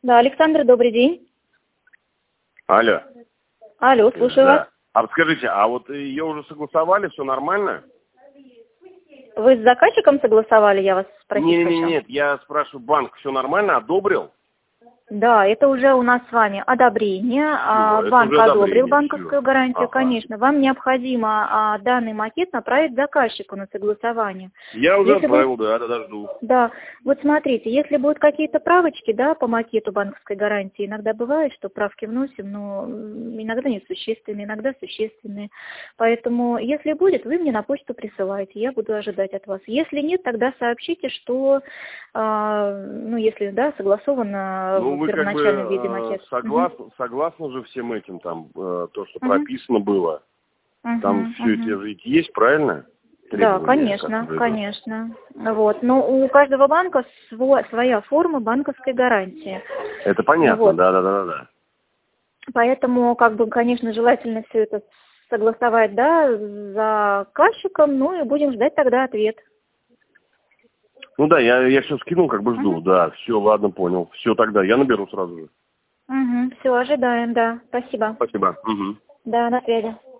Да, Александр, добрый день. Алло. Алло, слушаю вас. А подскажите, а вот ее уже согласовали, все нормально? Вы с заказчиком согласовали, я вас спросить хочу? Нет, я спрашиваю, банк все нормально одобрил? Да, это уже у нас с вами одобрение. Всё, Банк это уже одобрил одобрение, банковскую всё. гарантию, Ага. конечно. Вам необходимо данный макет направить заказчику на согласование. Я уже Если отправил, будет... да, жду. Да, вот смотрите, если будут какие-то правочки, да, по макету банковской гарантии, иногда бывает, что правки вносим, но иногда несущественные, иногда существенные. Поэтому, если будет, вы мне на почту присылаете, я буду ожидать от вас. Если нет, тогда сообщите, что, если, да, согласовано Ну, в вы как первоначальном виде бы макет. согласны же всем этим, там, то, что прописано было. Там все это ведь есть, правильно? Да, Требования, конечно, которые идут. конечно. Вот. Но у каждого банка своя форма банковской гарантии. Это понятно, Вот. да. Поэтому, конечно, желательно все это согласовать, да, с заказчиком, ну и будем ждать тогда ответ. Ну да, я все скинул, как бы жду, да, все, ладно, понял. Все, тогда я наберу сразу же. Все, ожидаем, да. Спасибо. Спасибо. Да, на связи.